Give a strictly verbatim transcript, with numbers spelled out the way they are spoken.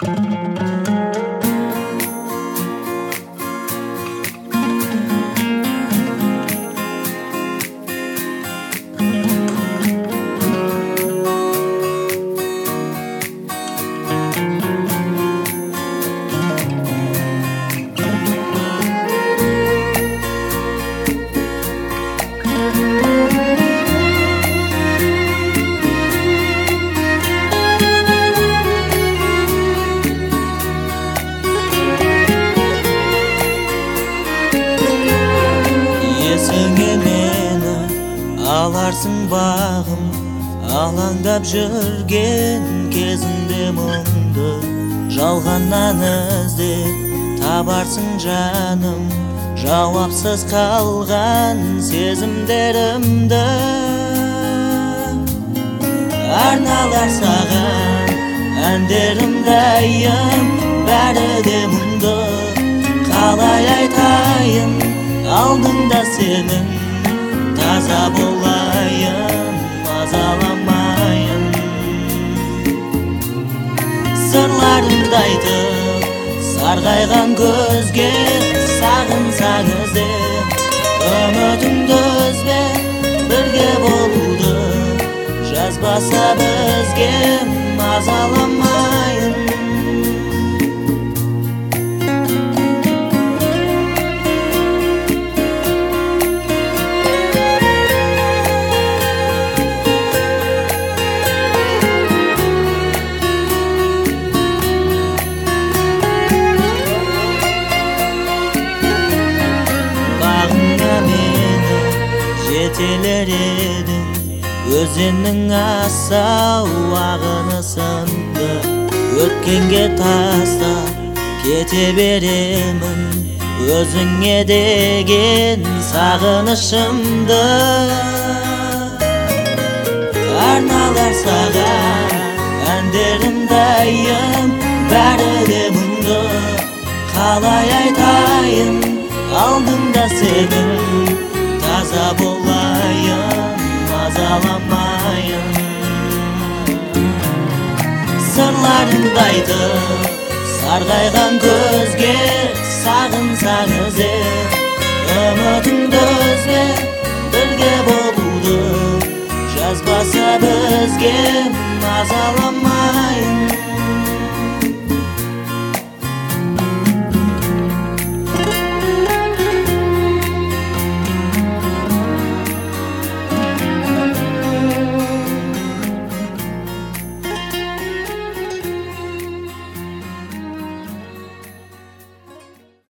Есіңе мені аларсың бағым, алаңдап жүрген кезімде мұңды жалғаннан іздеп табарсың жаным, жауапсыз қалған сезімдерімді. Арналар саған әндерім дайым, бәрі де мұңды. Қалай айтайын алдыңда сенің, таза болайын, мазаламайын. Сырларымды айтып сарғайған көзге, сағынсаң іздеп үмітіңді үзбе, бірге болуды жазбаса бізге, мазаламайын. Жетелер едің, өзеннің асау ағыны сынды, өткенге тастап кете беремін, өзіңе деген сағынышымды. Арналар саған әндерім дайым, бәрі де мұңды. Қалай айтайын алдыңда сенің, таза болайын, мазаламайын. Сырларымды айтып сарғайған көзге, сағынсаң іздеп үмітіңді үзбе, бірге болуды жазбаса бізге, мазаламайын.